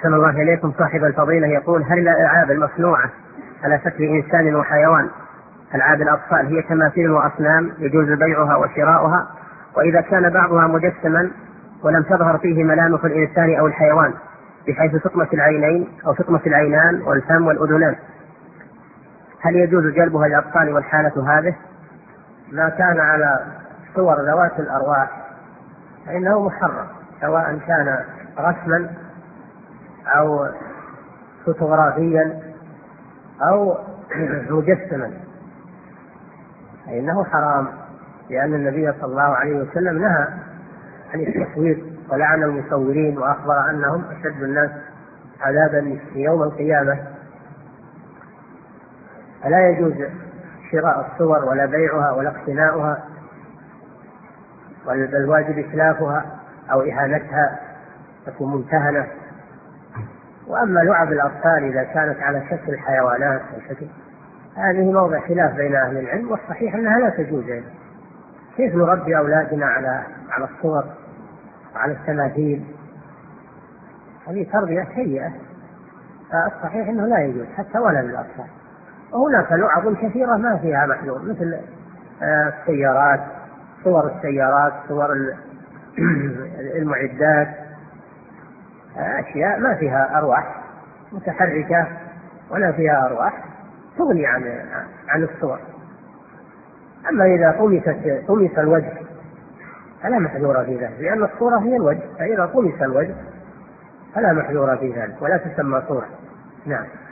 أحسن الله إليكم. صاحب الفضيلة يقول: هل الألعاب المصنوعة على شكل إنسان وحيوان، ألعاب الأطفال، هي تماثيل وأصنام يجوز بيعها وشراؤها؟ وإذا كان بعضها مجسما ولم تظهر فيه ملامح الإنسان أو الحيوان بحيث تطمس العينين أو تطمس العينان والفم والأذنان، هل يجوز جلبها للأطفال والحالة هذه؟ ما كان على صور ذوات الأرواح فإنه محرم، سواء كان رسما أو فوتوغرافيا أو مجسما، فإنه حرام، لأن النبي صلى الله عليه وسلم نهى عن التصوير ولعن المصورين وأخبر أنهم أشد الناس عذابا في يوم القيامة. فلا يجوز شراء الصور ولا بيعها ولا اقتناؤها، بل الواجب إتلافها أو إهانتها تكون ممتهنة. وأما لعب الأطفال إذا كانت على شكل حيوانات هذه موضع خلاف بين أهل العلم، والصحيح أنها لا تجوز. كيف نربي أولادنا على الصور وعلى التماثيل؟ هذه تربية سيئة، فالصحيح أنه لا يجوز حتى ولا للأطفال. وهناك لعب كثيرة ما فيها محذور، مثل السيارات، صور السيارات، صور المعدات، أشياء ما فيها أرواح، متحركة ولا فيها أرواح، تغني عن الصور. أما إذا طمس الوجه فلا محذور في ذلك، لأن الصورة هي الوجه، فإذا طمس الوجه فلا محذور في ذلك ولا تسمى صورة. نعم.